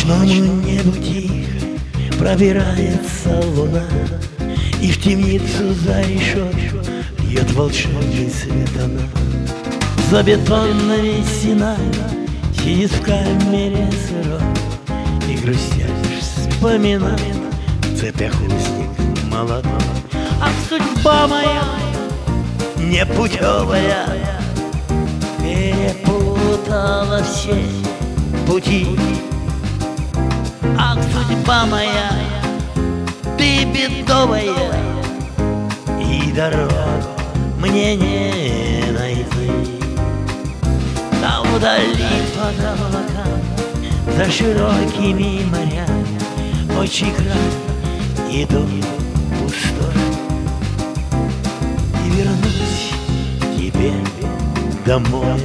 ночному небу тихо пробирается луна, и в темницу за решетку льет волшебный свет она. За бетонными стенами сидит в камере сырой и грустя лишь вспоминает в цепях узник молодой. Ах, судьба моя непутевая перепутала все пути. Ах, судьба моя, ты бедовая, и дорогу мне не найти. Там вдали под облаками, за широкими морями, очи край идут пустой. И вернусь к тебе домой.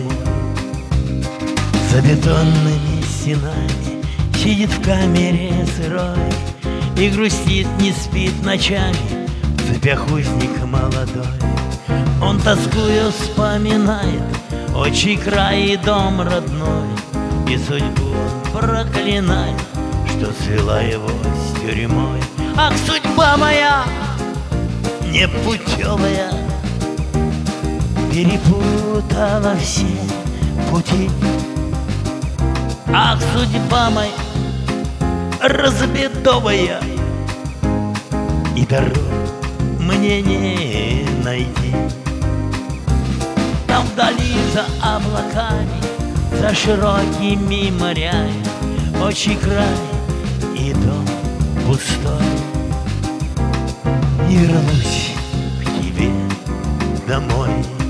За бетонными стенами сидит в камере сырой и грустит, не спит ночами, в цепях узник молодой. Он тоскую вспоминает отчий край и дом родной, и судьбу он проклинает, что свела его с тюрьмой. Ах, судьба моя непутевая перепутала все пути. Ах, судьба моя разбедовая, и дорогу мне не найти. Там вдали за облаками, за широкими морями, очи край и дом пустой. И вернусь к тебе домой.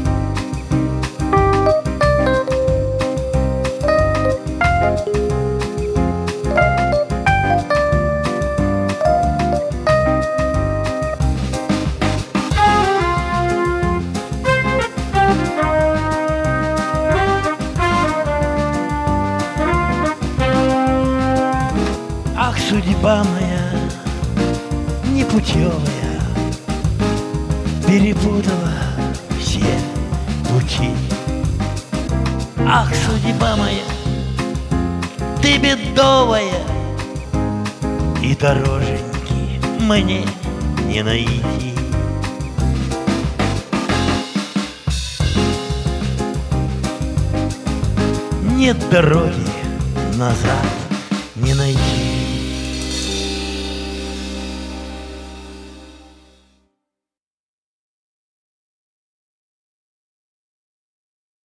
Ах, судьба моя непутевая перепутала все пути. Ах, судьба моя, ты бедовая, и дороженьки мне не найти. Нет дороги назад не найти.